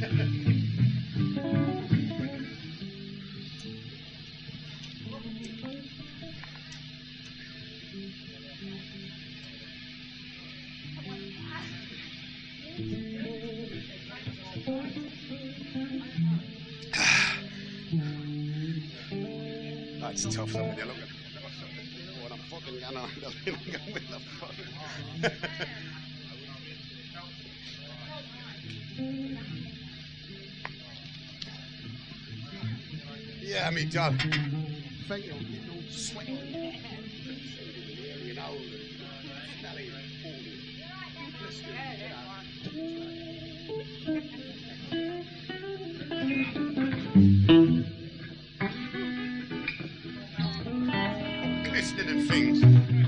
That's tough, though, when you look at what I'm fucking going on. With the fuck. Yeah, me done. Feet all sweaty. You know, smelly, glistening things.